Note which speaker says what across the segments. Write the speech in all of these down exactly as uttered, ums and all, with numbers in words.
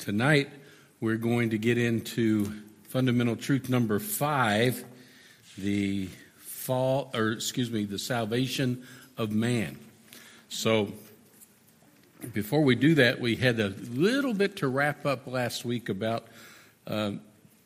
Speaker 1: Tonight, we're going to get into fundamental truth number five, the fall, or excuse me, the salvation of man. So, before we do that, we had a little bit to wrap up last week about um,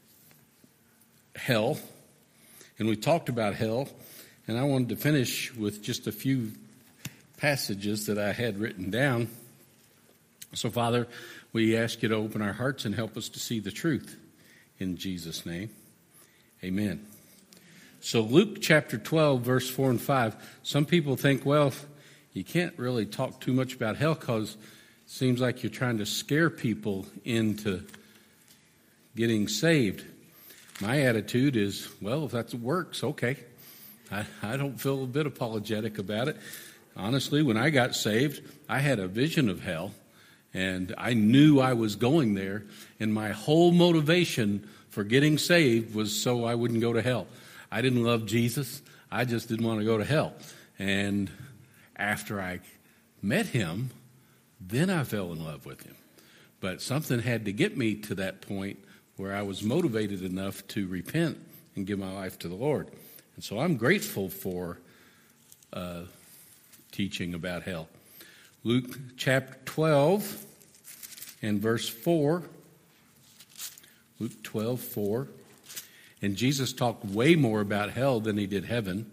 Speaker 1: hell, and we talked about hell, and I wanted to finish with just a few passages that I had written down. So, Father, we ask you to open our hearts and help us to see the truth. In Jesus' name, amen. So Luke chapter twelve, verse four and five. Some people think, well, you can't really talk too much about hell because it seems like you're trying to scare people into getting saved. My attitude is, well, if that works, okay. I, I don't feel a bit apologetic about it. Honestly, when I got saved, I had a vision of hell. And I knew I was going there, and my whole motivation for getting saved was so I wouldn't go to hell. I didn't love Jesus. I just didn't want to go to hell. And after I met him, then I fell in love with him. But something had to get me to that point where I was motivated enough to repent and give my life to the Lord. And so I'm grateful for uh, teaching about hell. Luke chapter twelve and verse four. Luke twelve, four. And Jesus talked way more about hell than he did heaven.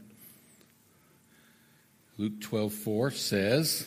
Speaker 1: Luke twelve, four says,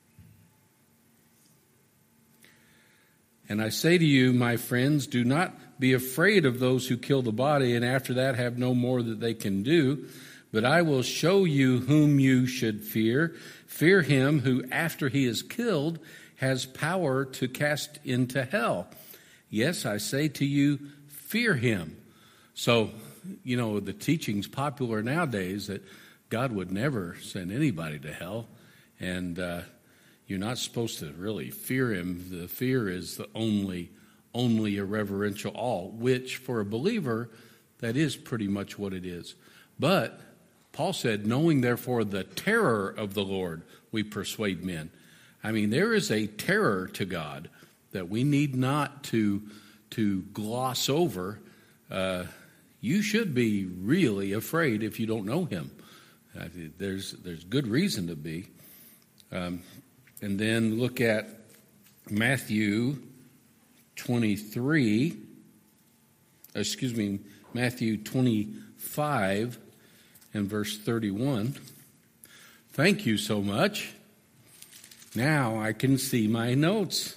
Speaker 1: "And I say to you, my friends, do not be afraid of those who kill the body, and after that have no more that they can do. But I will show you whom you should fear. Fear him who, after he is killed, has power to cast into hell. Yes, I say to you, fear him." So, you know, the teaching's popular nowadays that God would never send anybody to hell. And uh, you're not supposed to really fear him. The fear is the only, only a reverential awe, which for a believer, that is pretty much what it is. But Paul said, knowing therefore the terror of the Lord, we persuade men. I mean, there is a terror to God that we need not to, to gloss over. Uh, you should be really afraid if you don't know him. Uh, there's, there's good reason to be. Um, and then look at Matthew twenty-three, excuse me, Matthew twenty-five, and verse thirty-one. Thank you so much. Now I can see my notes.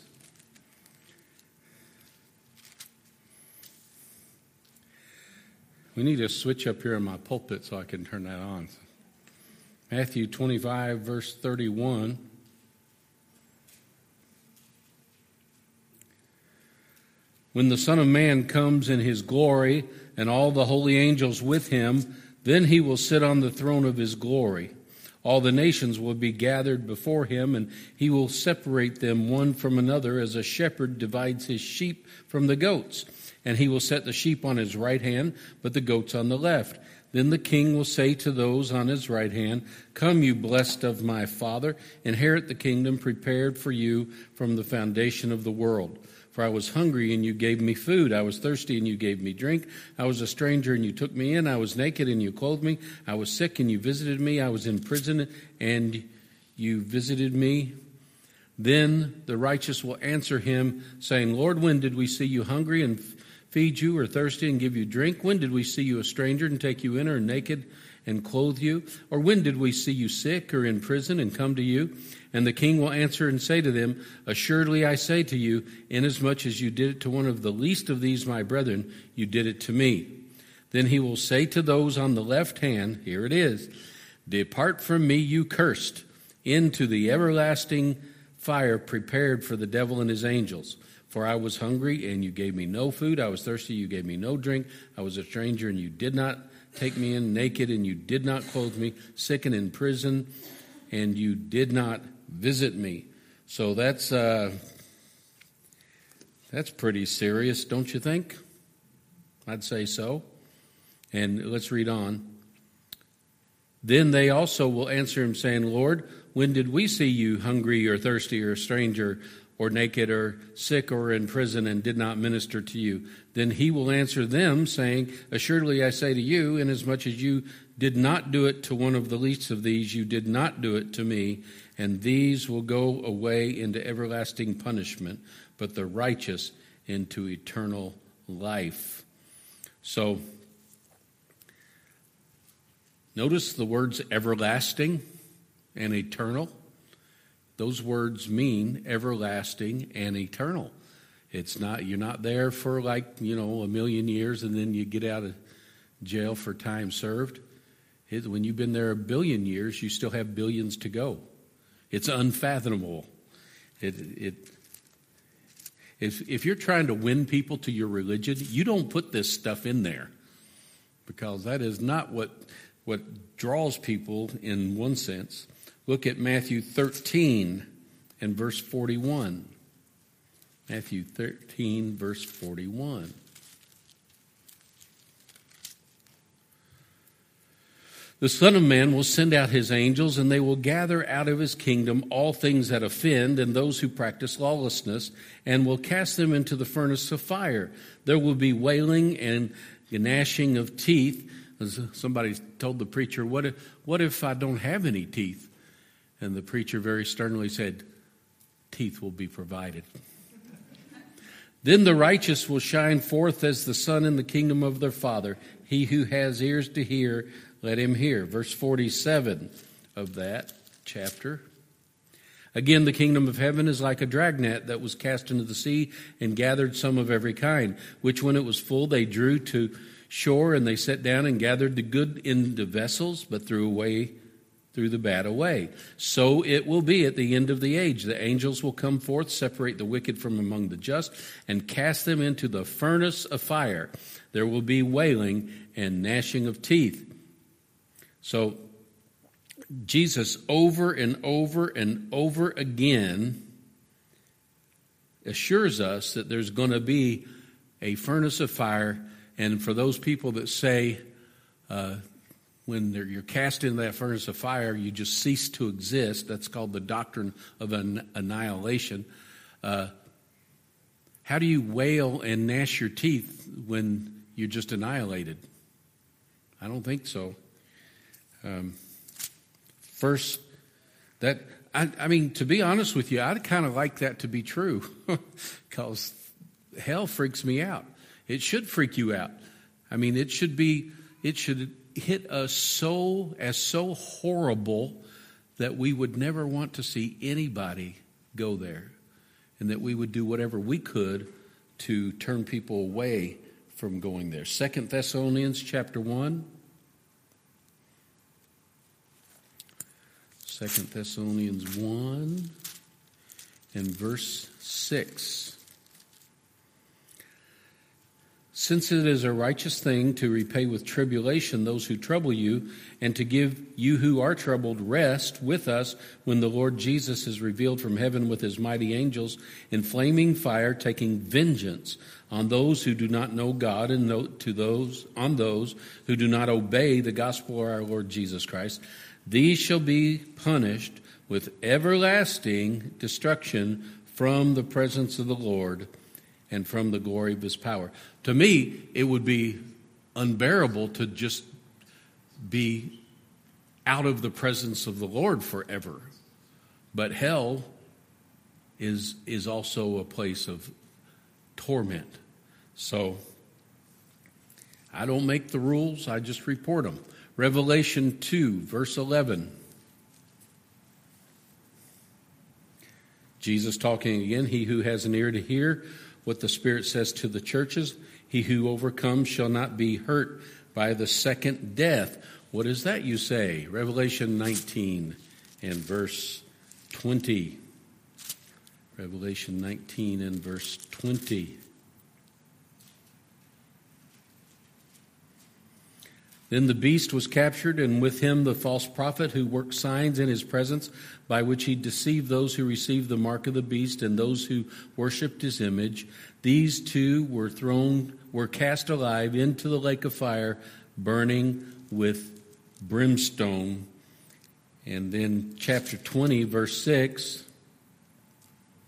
Speaker 1: We need to switch up here in my pulpit so I can turn that on. Matthew twenty-five, verse thirty-one. "When the Son of Man comes in his glory and all the holy angels with him, then he will sit on the throne of his glory. All the nations will be gathered before him, and he will separate them one from another as a shepherd divides his sheep from the goats. And he will set the sheep on his right hand, but the goats on the left. Then the king will say to those on his right hand, 'Come, you blessed of my Father, inherit the kingdom prepared for you from the foundation of the world. For I was hungry, and you gave me food. I was thirsty, and you gave me drink. I was a stranger, and you took me in. I was naked, and you clothed me. I was sick, and you visited me. I was in prison, and you visited me.' Then the righteous will answer him, saying, 'Lord, when did we see you hungry and feed you, or thirsty and give you drink? When did we see you a stranger and take you in, or naked and clothe you? Or when did we see you sick or in prison and come to you?' And the king will answer and say to them, 'Assuredly I say to you, inasmuch as you did it to one of the least of these my brethren, you did it to me.' Then he will say to those on the left hand," here it is, "Depart from me, you cursed, into the everlasting fire prepared for the devil and his angels. For I was hungry, and you gave me no food. I was thirsty, you gave me no drink. I was a stranger, and you did not take me in, naked, and you did not clothe me, sick and in prison, and you did not visit me." So that's uh, that's pretty serious, don't you think? I'd say so. And let's read on. "Then they also will answer him, saying, 'Lord, when did we see you hungry or thirsty or a stranger or naked, or sick, or in prison, and did not minister to you? Then he will answer them, saying, Assuredly I say to you, inasmuch as you did not do it to one of the least of these, you did not do it to me. And these will go away into everlasting punishment, but the righteous into eternal life. So, notice the words everlasting and eternal. Those words mean everlasting and eternal. It's not, you're not there for like, you know, a million years and then you get out of jail for time served. It, when you've been there a billion years, you still have billions to go. It's unfathomable. It, it, if, if you're trying to win people to your religion, you don't put this stuff in there, because that is not what, what draws people in one sense. Look at Matthew thirteen and verse forty-one. Matthew thirteen, verse forty-one. The Son of Man will send out his angels, and they will gather out of his kingdom all things that offend and those who practice lawlessness, and will cast them into the furnace of fire. There will be wailing and gnashing of teeth. Somebody told the preacher, what if, what if I don't have any teeth? And the preacher very sternly said, teeth will be provided. Then the righteous will shine forth as the sun in the kingdom of their Father. He who has ears to hear, let him hear. Verse forty-seven of that chapter. Again, the kingdom of heaven is like a dragnet that was cast into the sea and gathered some of every kind, which when it was full they drew to shore, and they sat down and gathered the good into vessels, but threw away threw the bad away. So it will be at the end of the age. The angels will come forth, separate the wicked from among the just, and cast them into the furnace of fire. There will be wailing and gnashing of teeth. So Jesus over and over and over again assures us that there's going to be a furnace of fire. And for those people that say, uh, when you're cast into that furnace of fire, you just cease to exist. That's called the doctrine of an annihilation. Uh, how do you wail and gnash your teeth when you're just annihilated? I don't think so. Um, first, that I, I mean, to be honest with you, I'd kind of like that to be true, because hell freaks me out. It should freak you out. I mean, it should be. It should hit us so as so horrible that we would never want to see anybody go there, and that we would do whatever we could to turn people away from going there. Second Thessalonians chapter one. Second Thessalonians one and verse six. Since it is a righteous thing to repay with tribulation those who trouble you, and to give you who are troubled rest with us when the Lord Jesus is revealed from heaven with his mighty angels in flaming fire, taking vengeance on those who do not know God, and to those on those who do not obey the gospel of our Lord Jesus Christ. These shall be punished with everlasting destruction from the presence of the Lord and from the glory of his power. To me, it would be unbearable to just be out of the presence of the Lord forever. But hell is, is also a place of torment. So I don't make the rules, I just report them. Revelation two, verse eleven. Jesus talking again. He who has an ear to hear what the Spirit says to the churches. He who overcomes shall not be hurt by the second death. What is that, you say? Revelation nineteen and verse twenty. Revelation nineteen and verse twenty. Then the beast was captured, and with him the false prophet who worked signs in his presence, by which he deceived those who received the mark of the beast and those who worshipped his image. These two were thrown, were cast alive into the lake of fire, burning with brimstone. And then chapter twenty, verse six.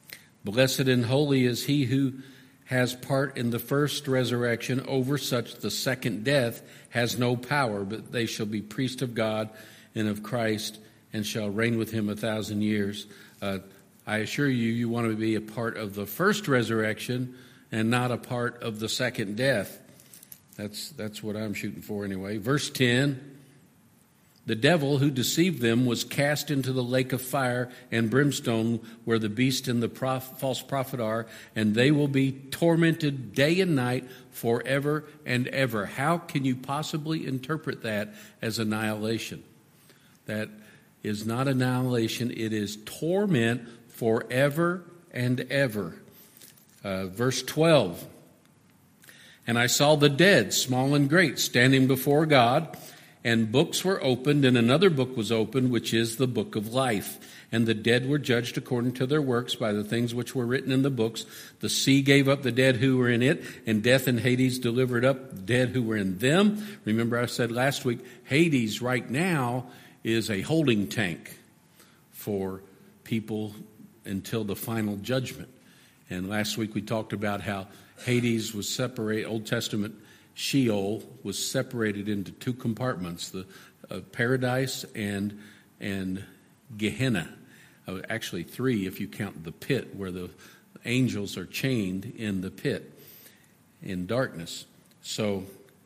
Speaker 1: Blessed and holy is he who has part in the first resurrection. Over such the second death has no power, but they shall be priests of God and of Christ, and shall reign with him a thousand years. Uh, I assure you, you want to be a part of the first resurrection and not a part of the second death. That's, that's what I'm shooting for anyway. Verse ten. The devil who deceived them was cast into the lake of fire and brimstone, where the beast and the prof- false prophet are, and they will be tormented day and night forever and ever. How can you possibly interpret that as annihilation? That is not annihilation. It is torment forever and ever. Uh, verse twelve. And I saw the dead, small and great, standing before God, and books were opened, and another book was opened, which is the book of life. And the dead were judged according to their works by the things which were written in the books. The sea gave up the dead who were in it, and death and Hades delivered up the dead who were in them. Remember I said last week, Hades right now is a holding tank for people until the final judgment. And last week we talked about how Hades was separated, Old Testament Sheol was separated into two compartments, the uh, paradise and and Gehenna. Uh, actually three if you count the pit, where the angels are chained in the pit in darkness. So,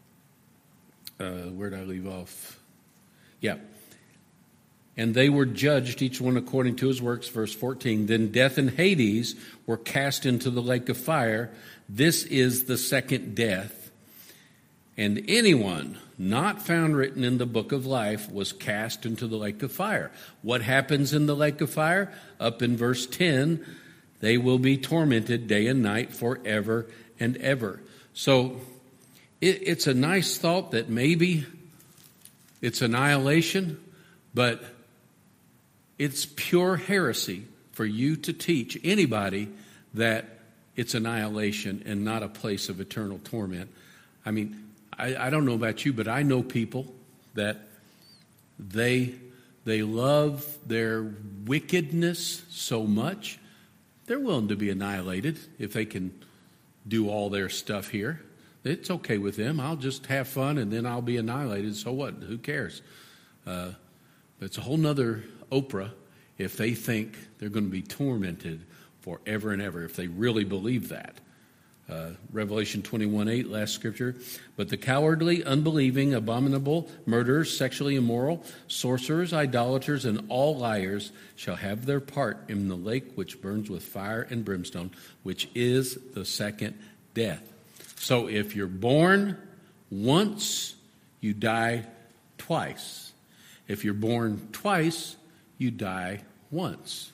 Speaker 1: uh, where did I leave off? Yeah. And they were judged, each one according to his works, verse fourteen. Then death and Hades were cast into the lake of fire. This is the second death. And anyone not found written in the book of life was cast into the lake of fire. What happens in the lake of fire? Up in verse ten, they will be tormented day and night forever and ever. So it, it's a nice thought that maybe it's annihilation, but it's pure heresy for you to teach anybody that it's annihilation and not a place of eternal torment. I mean, I, I don't know about you, but I know people that they they love their wickedness so much, they're willing to be annihilated if they can do all their stuff here. It's okay with them. I'll just have fun and then I'll be annihilated. So what? Who cares? Uh, but it's a whole nother Oprah if they think they're going to be tormented forever and ever, if they really believe that. Uh, Revelation twenty-one eight, last scripture. But the cowardly, unbelieving, abominable, murderers, sexually immoral, sorcerers, idolaters, and all liars shall have their part in the lake which burns with fire and brimstone, which is the second death. So if you're born once, you die twice. If you're born twice, you die once.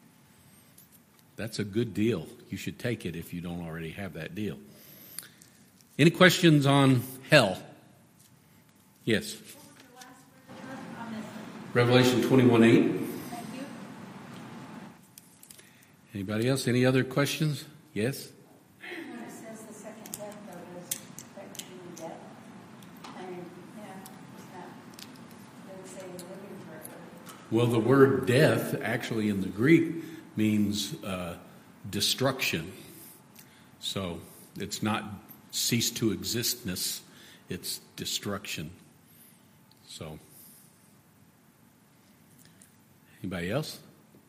Speaker 1: That's a good deal. You should take it if you don't already have that deal. Any questions on hell? Yes. Revelation twenty-one eight.
Speaker 2: Thank you.
Speaker 1: Anybody else? Any other questions? Yes?
Speaker 2: When it says the second death, though, is effectively death. I mean, yeah, it's not, it doesn't say living forever.
Speaker 1: Well, the word death actually in the Greek means uh, destruction. So it's not cease to existness, it's destruction. So, anybody else?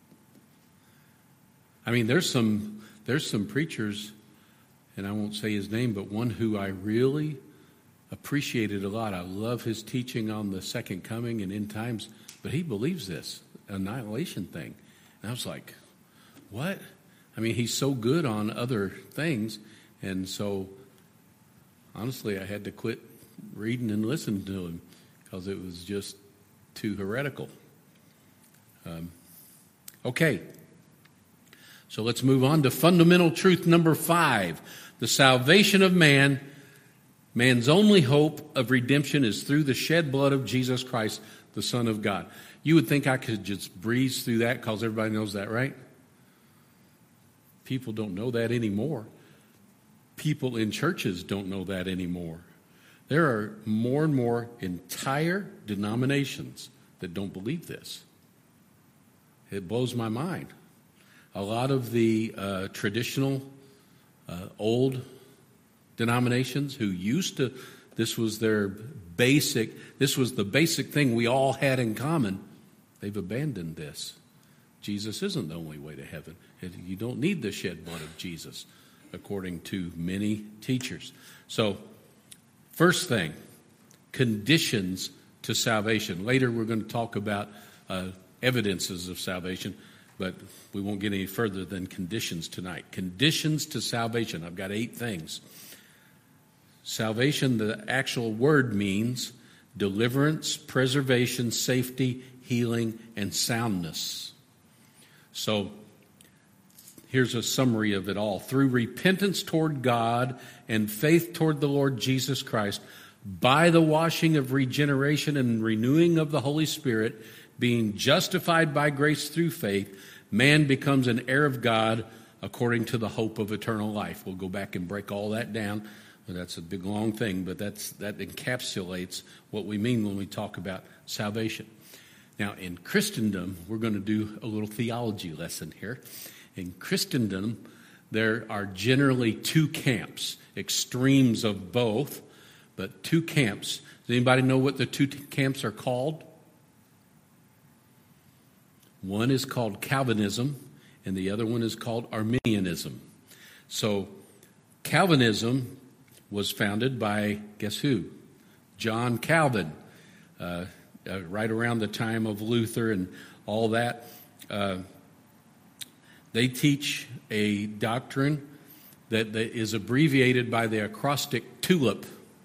Speaker 1: I mean, there's some there's some preachers, and I won't say his name, but one who I really appreciated a lot. I love his teaching on the second coming and end times, but he believes this annihilation thing. And I was like, what? I mean, he's so good on other things, and so honestly, I had to quit reading and listening to him because it was just too heretical. Um, okay, so let's move on to fundamental truth number five. The salvation of man, man's only hope of redemption is through the shed blood of Jesus Christ, the Son of God. You would think I could just breeze through that because everybody knows that, right? People don't know that anymore. People in churches don't know that anymore. There are more and more entire denominations that don't believe this. It blows my mind. a lot of the uh, traditional uh, old denominations who used to, this was their basic, this was the basic thing we all had in common, they've abandoned this. Jesus isn't the only way to heaven. You don't need the shed blood of Jesus, according to many teachers. So, first thing, conditions to salvation. Later we're going to talk about uh, evidences of salvation, but we won't get any further than conditions tonight. Conditions to salvation. I've got eight things. Salvation, the actual word means deliverance, preservation, safety, healing, and soundness. So, here's a summary of it all. Through repentance toward God and faith toward the Lord Jesus Christ, by the washing of regeneration and renewing of the Holy Spirit, being justified by grace through faith, man becomes an heir of God according to the hope of eternal life. We'll go back and break all that down. That's a big, long thing, but that's that encapsulates what we mean when we talk about salvation. Now, in Christendom, we're going to do a little theology lesson here. In Christendom, there are generally two camps, extremes of both, but two camps. Does anybody know what the two t- camps are called? One is called Calvinism, and the other one is called Arminianism. So, Calvinism was founded by, guess who? John Calvin, uh, uh, right around the time of Luther and all that. Uh, they teach a doctrine that, that is abbreviated by the acrostic TULIP.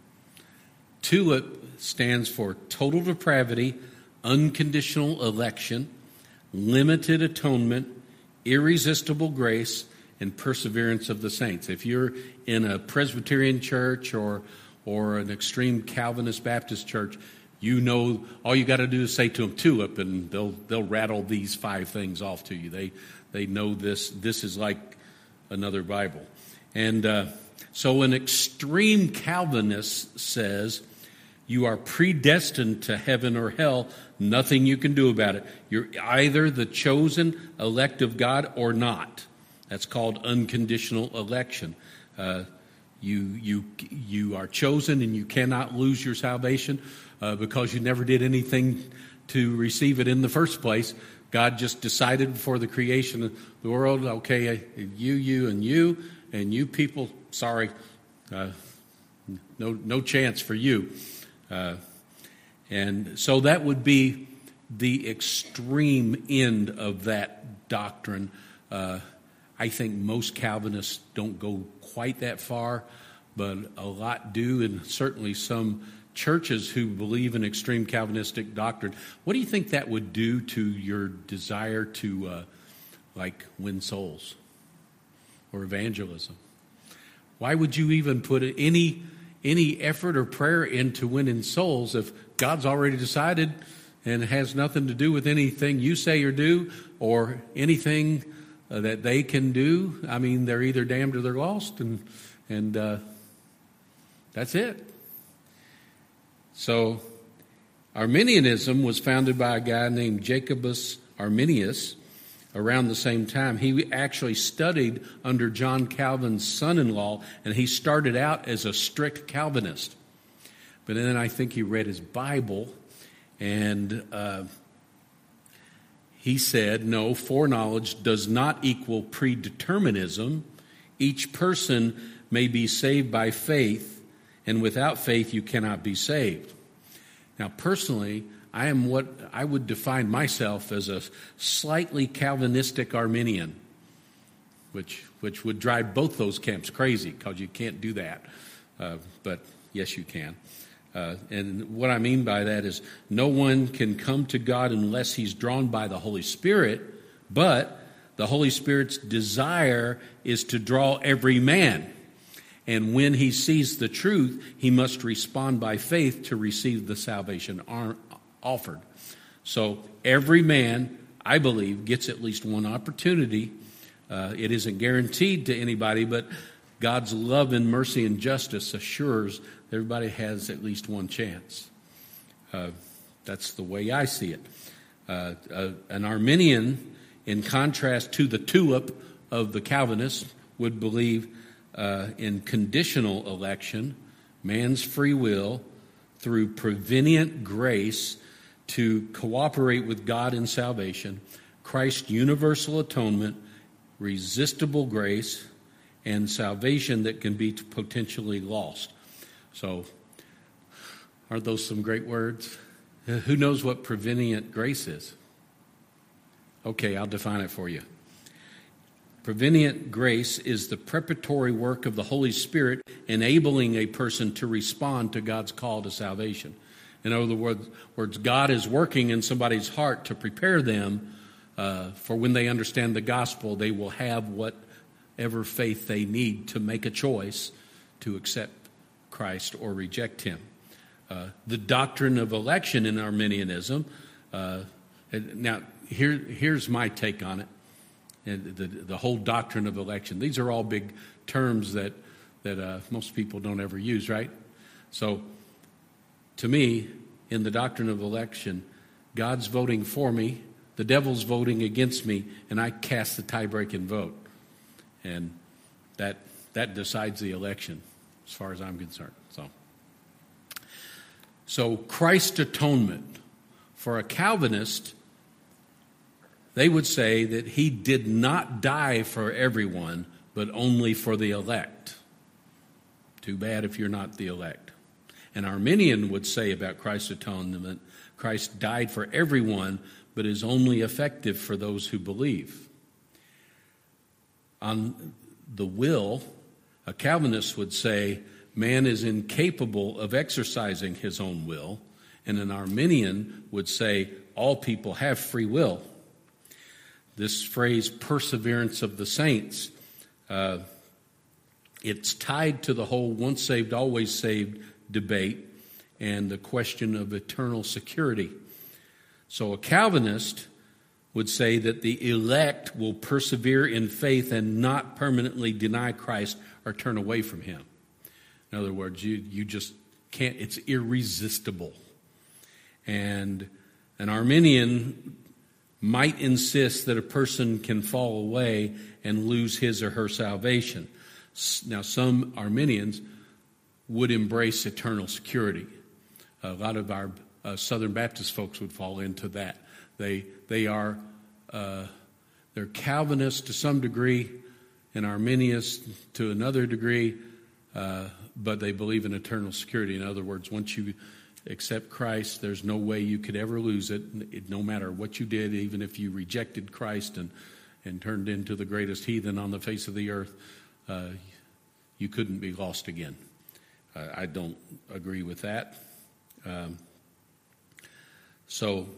Speaker 1: TULIP stands for total depravity, unconditional election, limited atonement, irresistible grace, and perseverance of the saints. If you're in a Presbyterian church or or an extreme Calvinist Baptist church, you know all you got to do is say to them TULIP, and they'll they'll rattle these five things off to you. They they know this. This is like another Bible. And uh, so an extreme Calvinist says you are predestined to heaven or hell. Nothing you can do about it. You're either the chosen elect of God or not. That's called unconditional election. Uh, you you you are chosen, and you cannot lose your salvation uh, because you never did anything to receive it in the first place. God just decided before the creation of the world, okay, you, you, and you, and you people, sorry, uh, no no chance for you. Uh, and so that would be the extreme end of that doctrine. Uh, I think most Calvinists don't go quite that far, but a lot do, and certainly some churches who believe in extreme Calvinistic doctrine. What do you think that would do to your desire to, uh, like, win souls or evangelism? Why would you even put any any effort or prayer into winning souls if God's already decided and has nothing to do with anything you say or do or anything uh, that they can do? I mean, they're either damned or they're lost, and and uh, that's it. So Arminianism was founded by a guy named Jacobus Arminius around the same time. He actually studied under John Calvin's son-in-law, and he started out as a strict Calvinist. But then I think he read his Bible, and uh, he said, no, foreknowledge does not equal predeterminism. Each person may be saved by faith, and without faith you cannot be saved. Now, personally, I am what I would define myself as a slightly Calvinistic Arminian, which which would drive both those camps crazy, because you can't do that. Uh, but yes, you can. Uh, and what I mean by that is no one can come to God unless he's drawn by the Holy Spirit, but the Holy Spirit's desire is to draw every man. And when he sees the truth, he must respond by faith to receive the salvation offered. So every man, I believe, gets at least one opportunity. Uh, it isn't guaranteed to anybody, but God's love and mercy and justice assures that everybody has at least one chance. Uh, that's the way I see it. Uh, uh, an Arminian in contrast to the tulip of the Calvinists, would believe uh, in conditional election, man's free will through prevenient grace to cooperate with God in salvation, Christ's universal atonement, resistible grace, and salvation that can be potentially lost. So, aren't those some great words? Who knows what prevenient grace is? Okay, I'll define it for you. Prevenient grace is the preparatory work of the Holy Spirit enabling a person to respond to God's call to salvation. In other words, God is working in somebody's heart to prepare them uh, for when they understand the gospel, they will have whatever faith they need to make a choice to accept Christ or reject him. Uh, the doctrine of election in Arminianism, uh, now here, here's my take on it, and the, the whole doctrine of election. These are all big terms that, that uh, most people don't ever use, right? So, to me, in the doctrine of election, God's voting for me, the devil's voting against me, and I cast the tie-breaking vote. And that that decides the election, as far as I'm concerned. So, so Christ's atonement. For a Calvinist, they would say that he did not die for everyone, but only for the elect. Too bad if you're not the elect. An Arminian would say about Christ's atonement, Christ died for everyone, but is only effective for those who believe. On the will, a Calvinist would say man is incapable of exercising his own will, and an Arminian would say all people have free will. This phrase, perseverance of the saints, uh, it's tied to the whole once saved, always saved debate and the question of eternal security. So a Calvinist would say that the elect will persevere in faith and not permanently deny Christ or turn away from him. In other words, you, you just can't, it's irresistible. And an Arminian might insist that a person can fall away and lose his or her salvation. Now, some Arminians would embrace eternal security. A lot of our uh, Southern Baptist folks would fall into that. They they are uh, they're Calvinists to some degree, and Arminians to another degree, uh, but they believe in eternal security. In other words, once you accept Christ, there's no way you could ever lose it, it no matter what you did, even if you rejected Christ and, and turned into the greatest heathen on the face of the earth, uh, you couldn't be lost again. Uh, I don't agree with that. Um, so,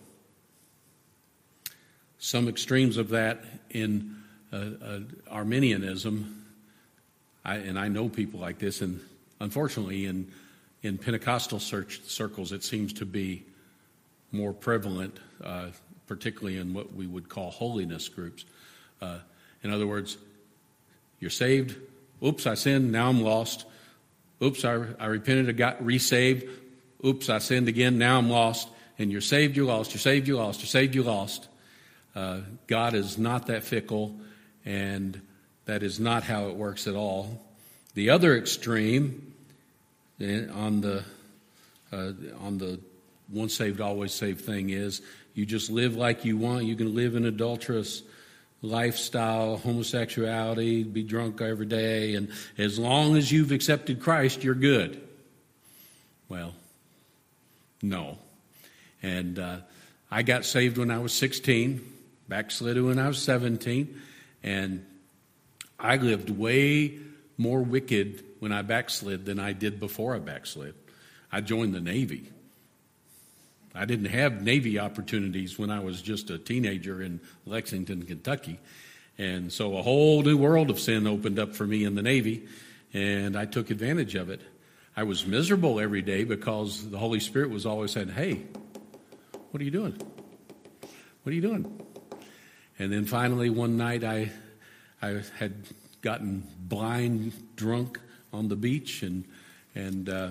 Speaker 1: some extremes of that in uh, uh, Arminianism, I, and I know people like this, and unfortunately in in Pentecostal search circles it seems to be more prevalent, uh, particularly in what we would call holiness groups. Uh, in other words, you're saved, oops, I sinned, now I'm lost. Oops, I, I repented, I got resaved. Oops, I sinned again, now I'm lost. And you're saved, you're lost, you're saved, you're lost, you're saved, you're lost. Uh, God is not that fickle, and that is not how it works at all. The other extreme, on the uh, on the once saved, always saved thing is you just live like you want. You can live an adulterous lifestyle, homosexuality, be drunk every day, and as long as you've accepted Christ, you're good. Well, no. And uh, I got saved when I was sixteen, backslid when I was seventeen, and I lived way more wicked when I backslid than I did before I backslid. I joined the Navy. I didn't have Navy opportunities when I was just a teenager in Lexington, Kentucky. And so a whole new world of sin opened up for me in the Navy, and I took advantage of it. I was miserable every day because the Holy Spirit was always saying, hey, what are you doing? What are you doing? And then finally one night I I had gotten blind drunk on the beach, and and uh,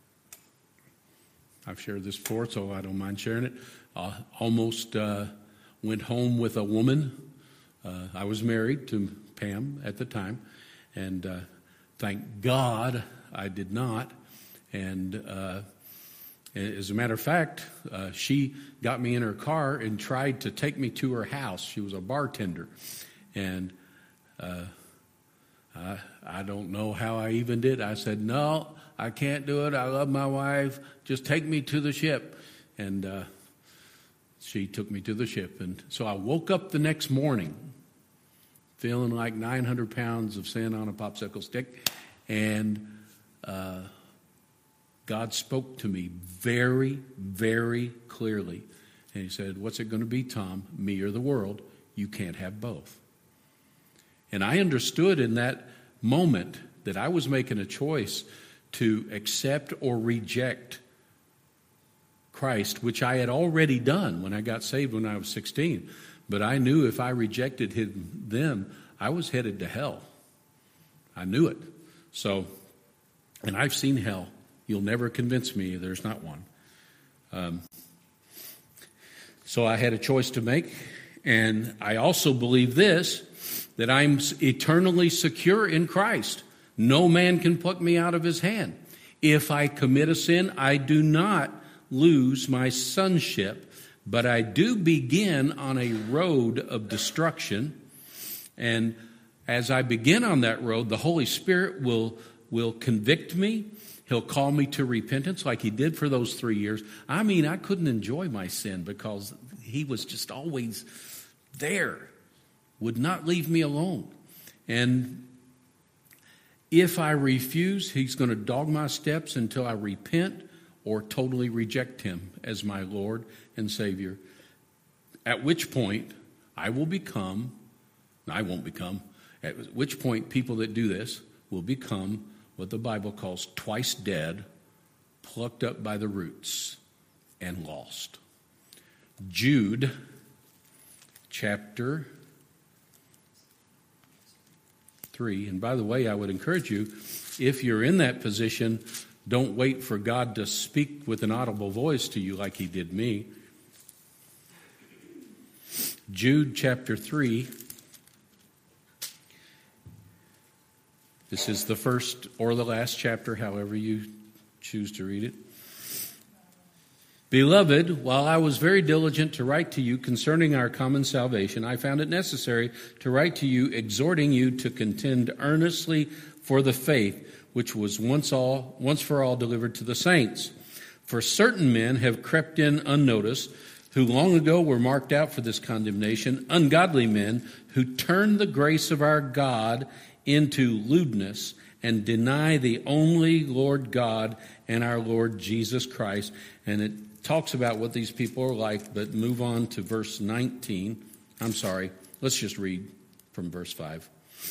Speaker 1: I've shared this before, so I don't mind sharing it. Uh, almost uh, went home with a woman Uh, I was married to Pam at the time, and uh, thank God I did not. And uh, as a matter of fact, uh, she got me in her car and tried to take me to her house. She was a bartender. And uh, I, I don't know how I even did. I said, no, I can't do it. I love my wife. Just take me to the ship. And uh, she took me to the ship. And so I woke up the next morning feeling like nine hundred pounds of sand on a popsicle stick. And uh, God spoke to me very, very clearly. And he said, what's it going to be, Tom? Me or the world? You can't have both. And I understood in that moment that I was making a choice to accept or reject Christ, which I had already done when I got saved when I was sixteen. But I knew if I rejected him then, I was headed to hell. I knew it. So, and I've seen hell. You'll never convince me there's not one. Um, so I had a choice to make. And I also believe this, that I'm eternally secure in Christ. No man can pluck me out of his hand. If I commit a sin, I do not lose my sonship, but I do begin on a road of destruction. And as I begin on that road, the Holy Spirit will, will convict me. He'll call me to repentance like he did for those three years. I mean, I couldn't enjoy my sin because he was just always there, would not leave me alone. And if I refuse, he's going to dog my steps until I repent or totally reject him as my Lord and Savior. At which point, I will become, I won't become, at which point people that do this will become what the Bible calls twice dead, plucked up by the roots, and lost. Jude, chapter three. And by the way, I would encourage you, if you're in that position, don't wait for God to speak with an audible voice to you like he did me. Jude chapter three. This is the first or the last chapter, however you choose to read it. Beloved, while I was very diligent to write to you concerning our common salvation, I found it necessary to write to you, exhorting you to contend earnestly for the faith which was once all, once for all delivered to the saints. For certain men have crept in unnoticed, who long ago were marked out for this condemnation, ungodly men who turn the grace of our God into lewdness and deny the only Lord God and our Lord Jesus Christ. And it talks about what these people are like, but move on to verse nineteen. I'm sorry, let's just read from verse five.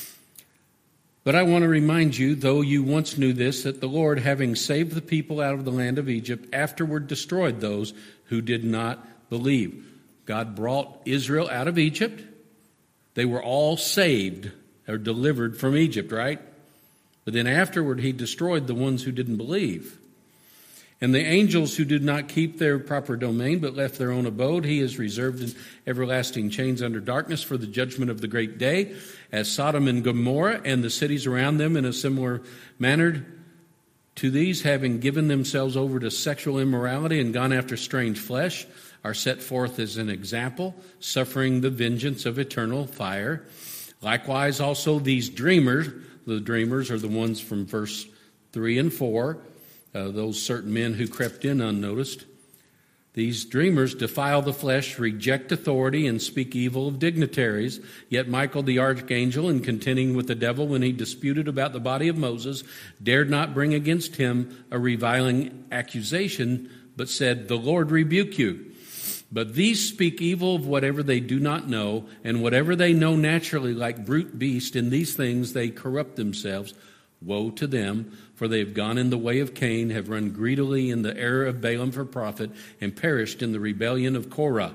Speaker 1: But I want to remind you, though you once knew this, that the Lord, having saved the people out of the land of Egypt, afterward destroyed those who did not believe. God brought Israel out of Egypt. They were all saved or delivered from Egypt, right? But then afterward, he destroyed the ones who didn't believe. And the angels who did not keep their proper domain, but left their own abode, he has reserved in everlasting chains under darkness for the judgment of the great day, as Sodom and Gomorrah and the cities around them in a similar manner. To these, having given themselves over to sexual immorality and gone after strange flesh, are set forth as an example, suffering the vengeance of eternal fire. Likewise, also these dreamers, the dreamers are the ones from verse three and four, uh, those certain men who crept in unnoticed. These dreamers defile the flesh, reject authority, and speak evil of dignitaries. Yet Michael the archangel, in contending with the devil when he disputed about the body of Moses, dared not bring against him a reviling accusation, but said, "The Lord rebuke you." But these speak evil of whatever they do not know, and whatever they know naturally like brute beast, in these things they corrupt themselves. Woe to them, for they have gone in the way of Cain, have run greedily in the error of Balaam for profit, and perished in the rebellion of Korah.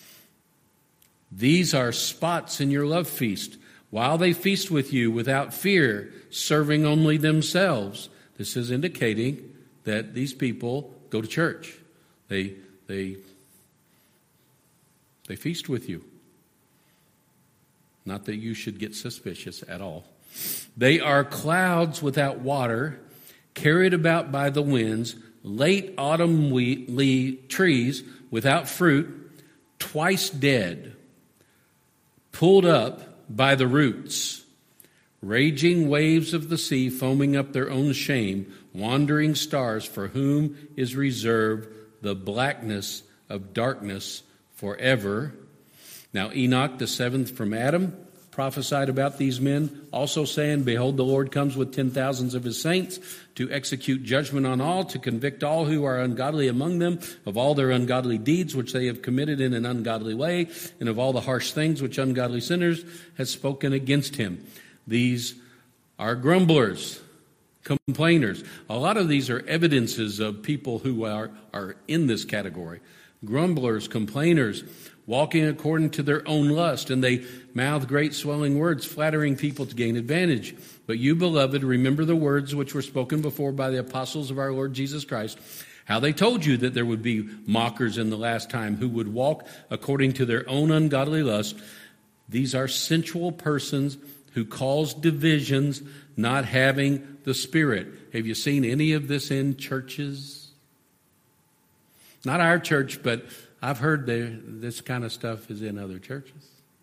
Speaker 1: These are spots in your love feast, while they feast with you without fear, serving only themselves. This is indicating that these people go to church. They, they, they feast with you. Not that you should get suspicious at all. They are clouds without water, carried about by the winds, late autumn wheat, le- trees without fruit, twice dead, pulled up by the roots, raging waves of the sea foaming up their own shame, wandering stars for whom is reserved the blackness of darkness forever. Now Enoch, the seventh from Adam, prophesied about these men, also saying, Behold, the Lord comes with ten thousands of his saints to execute judgment on all, to convict all who are ungodly among them of all their ungodly deeds which they have committed in an ungodly way, and of all the harsh things which ungodly sinners have spoken against him. These are grumblers, complainers. A lot of these are evidences of people who are, are in this category. Grumblers, complainers, walking according to their own lust, and they mouth great swelling words, flattering people to gain advantage. But you, beloved, remember the words which were spoken before by the apostles of our Lord Jesus Christ, how they told you that there would be mockers in the last time who would walk according to their own ungodly lust. These are sensual persons who cause divisions, not having the Spirit. Have you seen any of this in churches? Not our church, but I've heard there, this kind of stuff is in other churches.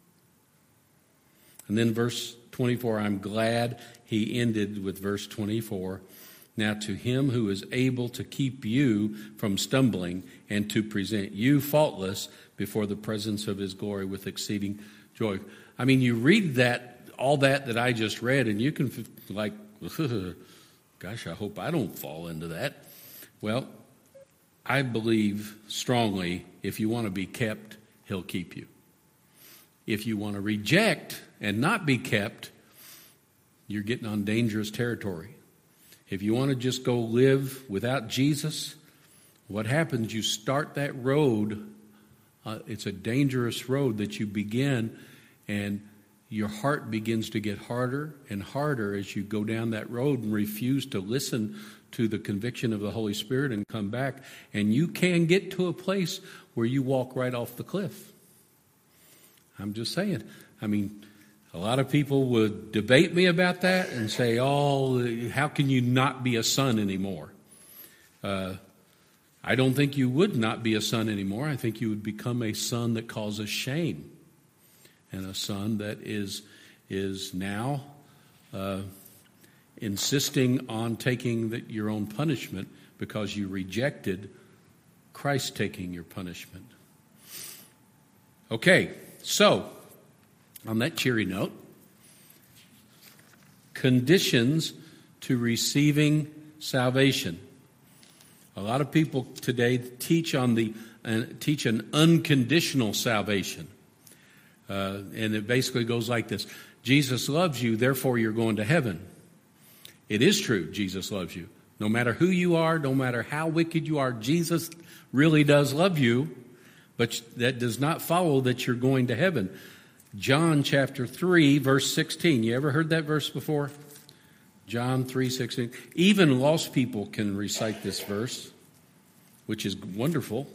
Speaker 1: And then verse twenty-four, I'm glad he ended with verse twenty-four. Now to him who is able to keep you from stumbling and to present you faultless before the presence of his glory with exceeding joy. I mean, you read that, all that that I just read, and you can like, gosh, I hope I don't fall into that. Well, I believe strongly if you want to be kept, he'll keep you. If you want to reject and not be kept, you're getting on dangerous territory. If you want to just go live without Jesus, what happens? You start that road. Uh, it's a dangerous road that you begin, and your heart begins to get harder and harder as you go down that road and refuse to listen to the conviction of the Holy Spirit and come back. And you can get to a place where you walk right off the cliff. I'm just saying. I mean, a lot of people would debate me about that and say, oh, how can you not be a son anymore? Uh, I don't think you would not be a son anymore. I think you would become a son that causes shame, and a son that is is now uh, insisting on taking the, your own punishment because you rejected Christ taking your punishment. Okay, so on that cheery note, conditions to receiving salvation. A lot of people today teach on the uh, teach an unconditional salvation. Uh, and it basically goes like this. Jesus loves you, therefore you're going to heaven. It is true, Jesus loves you. No matter who you are, no matter how wicked you are, Jesus really does love you. But that does not follow that you're going to heaven. John chapter three, verse sixteen. You ever heard that verse before? John three sixteen. Even lost people can recite this verse, which is wonderful.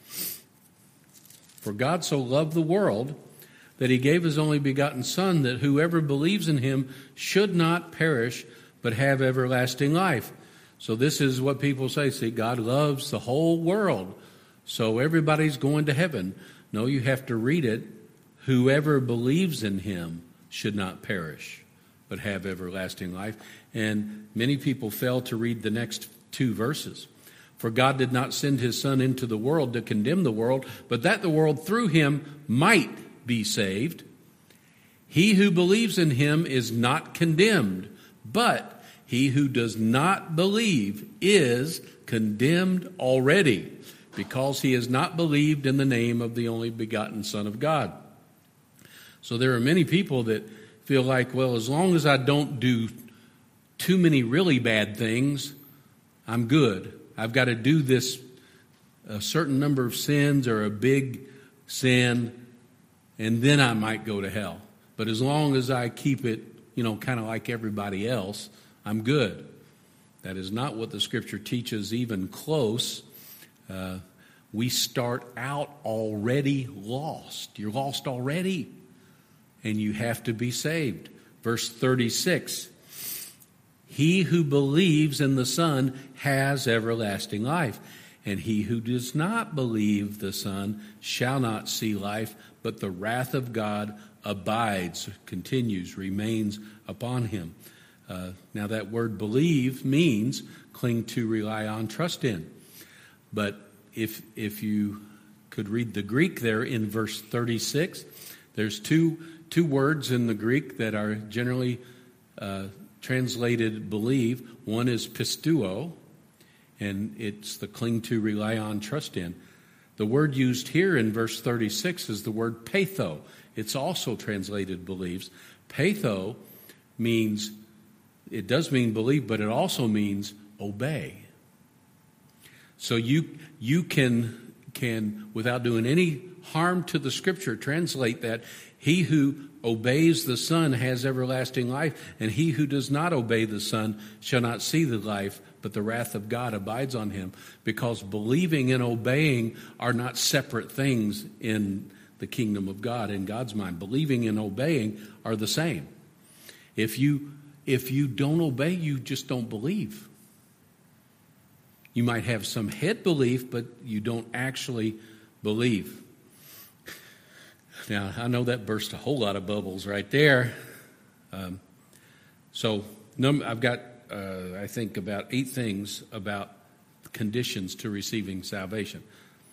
Speaker 1: For God so loved the world that he gave his only begotten Son, that whoever believes in him should not perish, but have everlasting life. So this is what people say. See, God loves the whole world, so everybody's going to heaven. No, you have to read it. Whoever believes in him should not perish, but have everlasting life. And many people fail to read the next two verses. For God did not send his Son into the world to condemn the world, but that the world through him might be saved. He who believes in him is not condemned, but he who does not believe is condemned already, because he has not believed in the name of the only begotten Son of God. So there are many people that feel like, well, as long as I don't do too many really bad things, I'm good. I've got to do this, a certain number of sins or a big sin, and then I might go to hell. But as long as I keep it, you know, kind of like everybody else, I'm good. That is not what the Scripture teaches, even close. Uh, we start out already lost. You're lost already. and you have to be saved. Verse thirty-six, he who believes in the Son has everlasting life, and he who does not believe the Son shall not see life, but the wrath of God abides, continues, remains upon him. Uh, now that word believe means cling to, rely on, trust in. But if if you could read the Greek there in verse thirty-six, there's two two words in the Greek that are generally uh, translated believe. One is pistuo, and it's the cling to, rely on, trust in. The word used here in verse thirty-six is the word peitho. It's also translated believes. Peitho means, it does mean believe, but it also means obey. So you you can can without doing any harm to the Scripture translate that he who obeys the Son has everlasting life, and he who does not obey the Son shall not see the life, but the wrath of God abides on him. Because believing and obeying are not separate things in the kingdom of God, in God's mind. Believing and obeying are the same. If you if you don't obey, you just don't believe. You might have some head belief, but you don't actually believe. Now, I know that burst a whole lot of bubbles right there. Um, so num- I've got, uh, I think, about eight things about conditions to receiving salvation.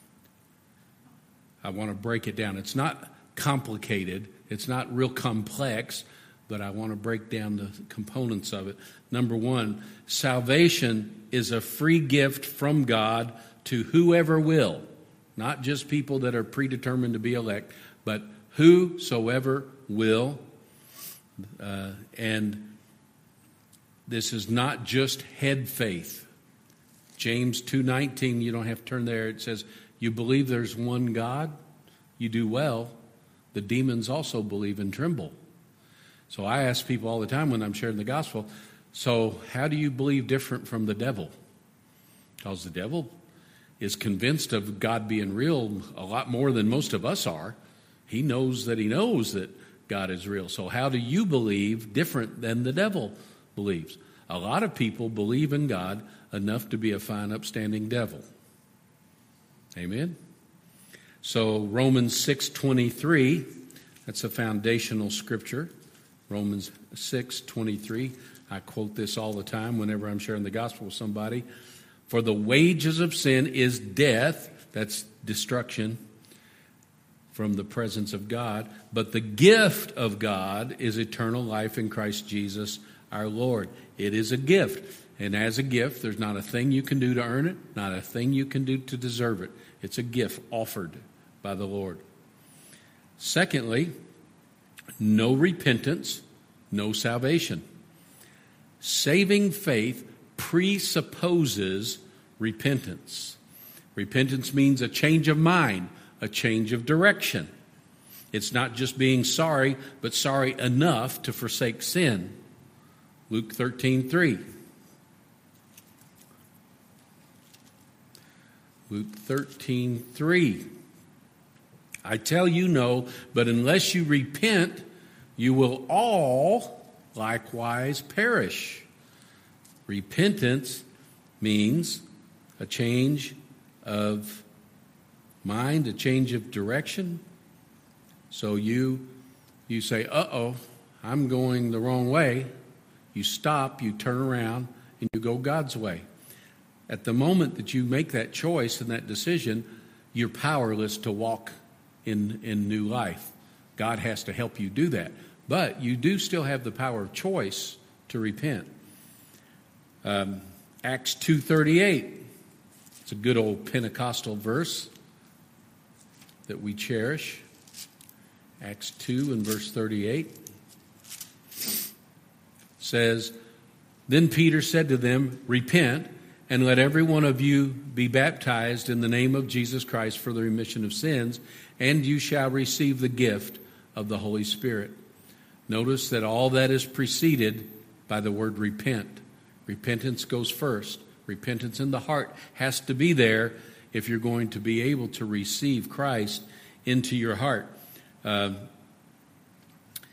Speaker 1: I want to break it down. It's not complicated. It's not real complex, but I want to break down the components of it. Number one, salvation is a free gift from God to whoever will. Not just people that are predetermined to be elect, but whosoever will. Uh, and this is not just head faith. James two nineteen, you don't have to turn there. It says, you believe there's one God, you do well. The demons also believe and tremble. So I ask people all the time when I'm sharing the gospel, so how do you believe different from the devil? Because the devil is convinced of God being real a lot more than most of us are. He knows that he knows that God is real. So how do you believe different than the devil believes? A lot of people believe in God enough to be a fine, upstanding devil. Amen? So Romans six twenty-three, that's a foundational scripture. Romans six twenty-three. I quote this all the time whenever I'm sharing the gospel with somebody. For the wages of sin is death, that's destruction from the presence of God, but the gift of God is eternal life in Christ Jesus our Lord. It is a gift, and as a gift, there's not a thing you can do to earn it, not a thing you can do to deserve it. It's a gift offered by the Lord. Secondly, no repentance, no salvation. Saving faith presupposes repentance. Repentance means a change of mind, a change of direction. It's not just being sorry, but sorry enough to forsake sin. Luke thirteen three. Luke thirteen three. I tell you no, but unless you repent, you will all likewise perish. Repentance means a change of mind, a change of direction. So you you say, uh-oh, I'm going the wrong way. You stop, you turn around, and you go God's way. At the moment that you make that choice and that decision, you're powerless to walk in, in new life. God has to help you do that. But you do still have the power of choice to repent. Um, Acts two thirty-eight. It's a good old Pentecostal verse that we cherish. Acts two and verse thirty-eight says, Then Peter said to them, Repent, and let every one of you be baptized in the name of Jesus Christ for the remission of sins, and you shall receive the gift of the Holy Spirit. Notice that all that is preceded by the word repent. Repentance goes first. Repentance in the heart has to be there if you're going to be able to receive Christ into your heart. Uh,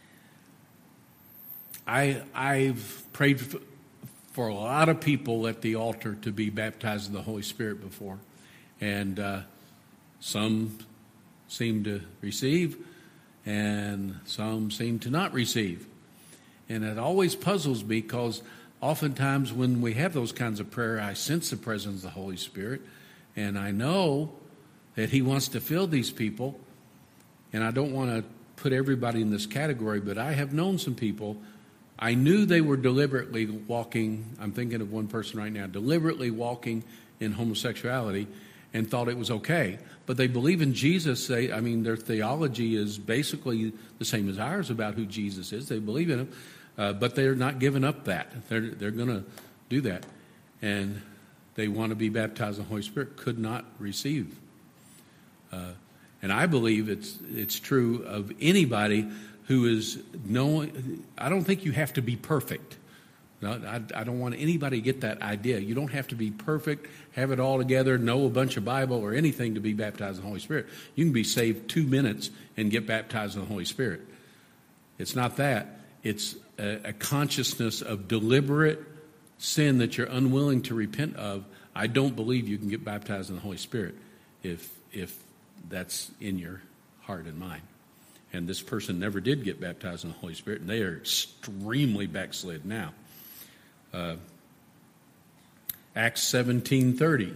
Speaker 1: I, I've prayed for, for a lot of people at the altar to be baptized in the Holy Spirit before. And uh, some seem to receive, and some seem to not receive. And it always puzzles me because oftentimes when we have those kinds of prayer, I sense the presence of the Holy Spirit, and I know that He wants to fill these people. And I don't want to put everybody in this category, but I have known some people. I knew they were deliberately walking, I'm thinking of one person right now, deliberately walking in homosexuality and thought it was okay. But they believe in Jesus. They, I mean, their theology is basically the same as ours about who Jesus is. They believe in Him, uh, but they're not giving up that. They're, they're going to do that. And they want to be baptized in the Holy Spirit, could not receive. Uh, and I believe it's it's true of anybody who is knowing. I don't think you have to be perfect. No, I, I don't want anybody to get that idea. You don't have to be perfect, have it all together, know a bunch of Bible or anything to be baptized in the Holy Spirit. You can be saved two minutes and get baptized in the Holy Spirit. It's not that. It's a, a consciousness of deliberate sin that you're unwilling to repent of. I don't believe you can get baptized in the Holy Spirit if if that's in your heart and mind. And this person never did get baptized in the Holy Spirit, and they are extremely backslid now. Uh, Acts seventeen thirty.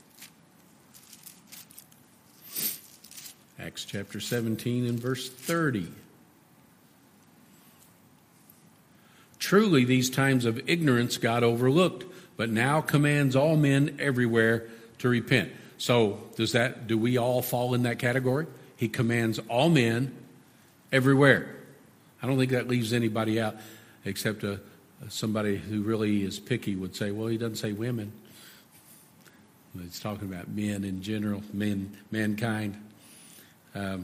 Speaker 1: Acts chapter seventeen and verse thirty. Truly these times of ignorance God overlooked, but now commands all men everywhere to repent. So does that, do we all fall in that category? He commands all men everywhere. I don't think that leaves anybody out except a, somebody who really is picky would say, well, he doesn't say women. It's talking about men in general, men, mankind. Um,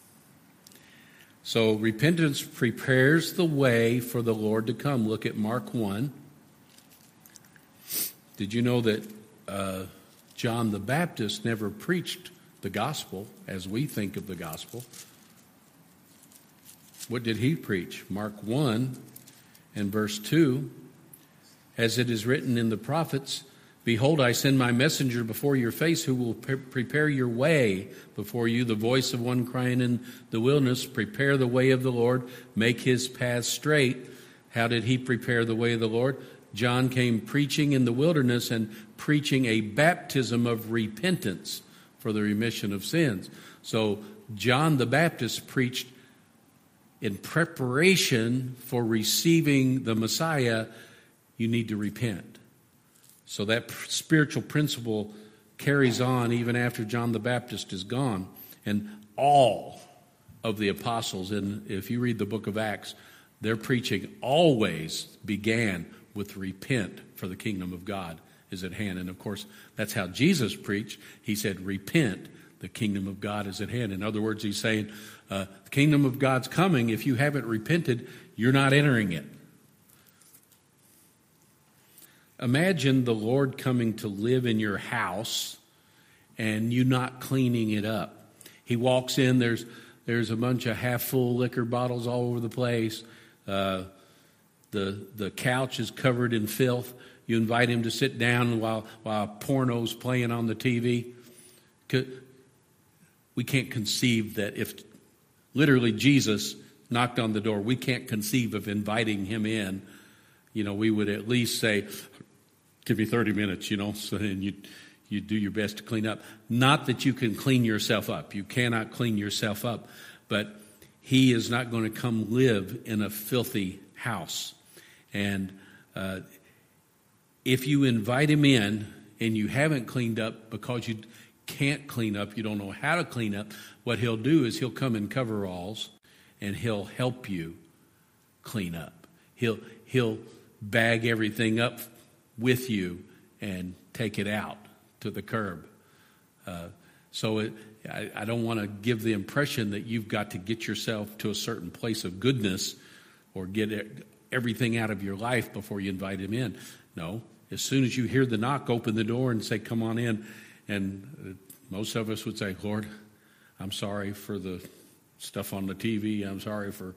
Speaker 1: so repentance prepares the way for the Lord to come. Look at Mark one. Did you know that uh, John the Baptist never preached the gospel as we think of the gospel? What did he preach? Mark one and verse two, as it is written in the prophets, behold, I send my messenger before your face who will pre- prepare your way before you, the voice of one crying in the wilderness, prepare the way of the Lord, make his path straight. How did he prepare the way of the Lord? John came preaching in the wilderness and preaching a baptism of repentance for the remission of sins. So John the Baptist preached in preparation for receiving the Messiah, you need to repent. So that spiritual principle carries on even after John the Baptist is gone. And all of the apostles, and if you read the book of Acts, their preaching always began with repent, for the kingdom of God is at hand. And of course, that's how Jesus preached. He said, repent, the kingdom of God is at hand. In other words, he's saying, uh, the kingdom of God's coming. If you haven't repented, you're not entering it. Imagine the Lord coming to live in your house and you not cleaning it up. He walks in, there's there's a bunch of half-full liquor bottles all over the place. Uh, the the couch is covered in filth. You invite him to sit down while while porno's playing on the T V. We can't conceive that if literally Jesus knocked on the door, we can't conceive of inviting him in. You know, we would at least say, give me thirty minutes, you know, so then you you do your best to clean up. Not that you can clean yourself up. You cannot clean yourself up. But he is not going to come live in a filthy house. And uh, if you invite him in and you haven't cleaned up because you can't clean up, you don't know how to clean up, what he'll do is he'll come in coveralls and he'll help you clean up. He'll he'll bag everything up with you and take it out to the curb. Uh, so it, I, I don't want to give the impression that you've got to get yourself to a certain place of goodness or get everything out of your life before you invite him in. No, as soon as you hear the knock, open the door and say, come on in. And most of us would say, Lord, I'm sorry for the stuff on the T V. I'm sorry for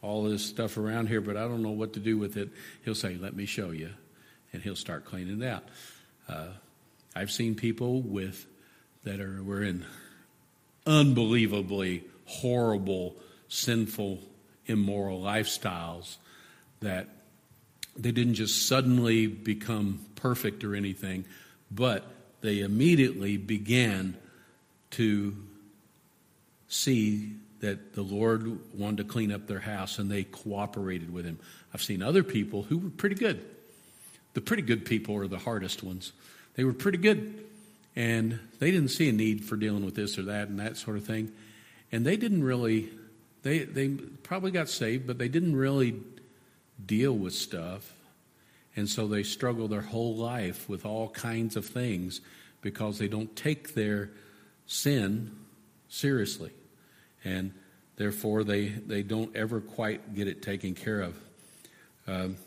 Speaker 1: all this stuff around here, but I don't know what to do with it. He'll say, let me show you. And he'll start cleaning it out. Uh, I've seen people with that are were in unbelievably horrible, sinful, immoral lifestyles that they didn't just suddenly become perfect or anything, but they immediately began to see that the Lord wanted to clean up their house, and they cooperated with him. I've seen other people who were pretty good. The pretty good people are the hardest ones. They were pretty good, and they didn't see a need for dealing with this or that and that sort of thing. And they didn't really, they, they probably got saved, but they didn't really deal with stuff. And so they struggle their whole life with all kinds of things because they don't take their sin seriously. And therefore, they, they don't ever quite get it taken care of. Um,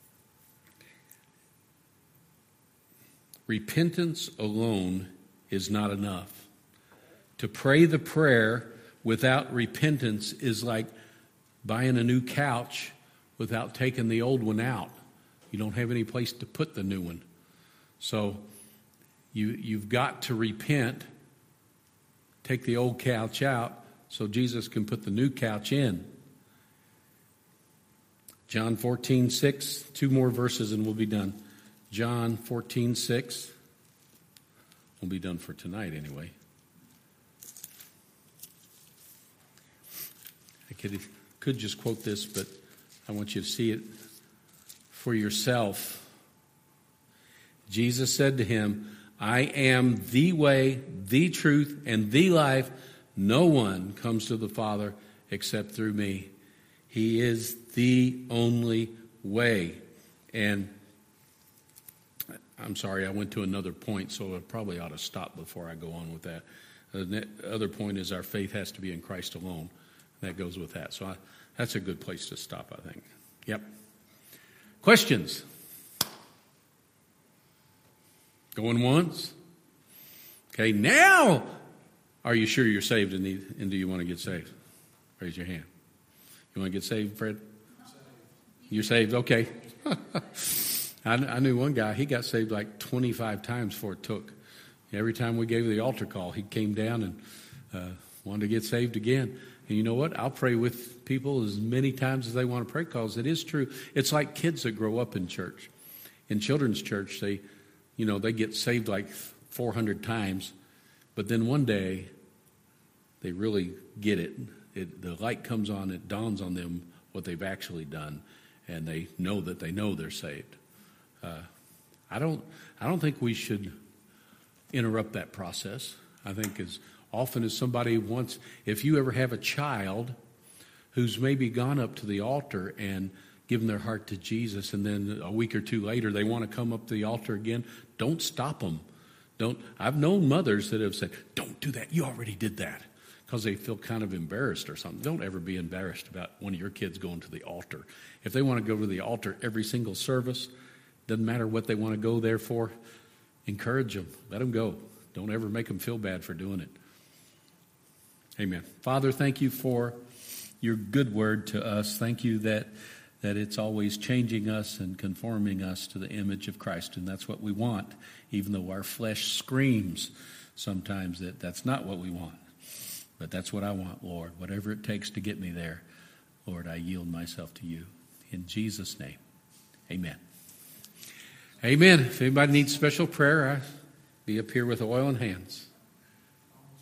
Speaker 1: repentance alone is not enough. To pray the prayer without repentance is like buying a new couch without taking the old one out. You don't have any place to put the new one. So you, you've got to repent, take the old couch out, so Jesus can put the new couch in. John fourteen six, two more verses and we'll be done. John fourteen six. We'll be done for tonight anyway. I could, could just quote this, but I want you to see it for yourself. Jesus said to him, I am the way, the truth, and the life. No one comes to the Father except through me. He is the only way. And I'm sorry, I went to another point, so I probably ought to stop before I go on with that. The other point is our faith has to be in Christ alone. That goes with that. So I, that's a good place to stop, I think. Yep. Questions? Going once? Okay, now, are you sure you're saved and, need, and do you want to get saved? Raise your hand. You want to get saved, Fred? You're saved? Okay. I, I knew one guy, he got saved like twenty-five times before it took. Every time we gave the altar call, he came down and uh, wanted to get saved again. And you know what? I'll pray with people as many times as they want to pray, because it is true. It's like kids that grow up in church. In children's church, they, you know, they get saved like four hundred times, but then one day they really get it. It the light comes on, it dawns on them what they've actually done, and they know that they know they're saved. Uh, I don't. I don't think we should interrupt that process. I think as often as somebody wants, if you ever have a child who's maybe gone up to the altar and given their heart to Jesus, and then a week or two later they want to come up to the altar again, don't stop them. Don't. I've known mothers that have said, "Don't do that. You already did that," because they feel kind of embarrassed or something. Don't ever be embarrassed about one of your kids going to the altar. If they want to go to the altar every single service, doesn't matter what they want to go there for, encourage them. Let them go. Don't ever make them feel bad for doing it. Amen. Father, thank you for your good word to us. Thank you that that it's always changing us and conforming us to the image of Christ, and that's what we want, even though our flesh screams sometimes that that's not what we want. But that's what I want, Lord. Whatever it takes to get me there, Lord, I yield myself to you. In Jesus' name, amen. Amen. If anybody needs special prayer, I'll be up here with oil and hands.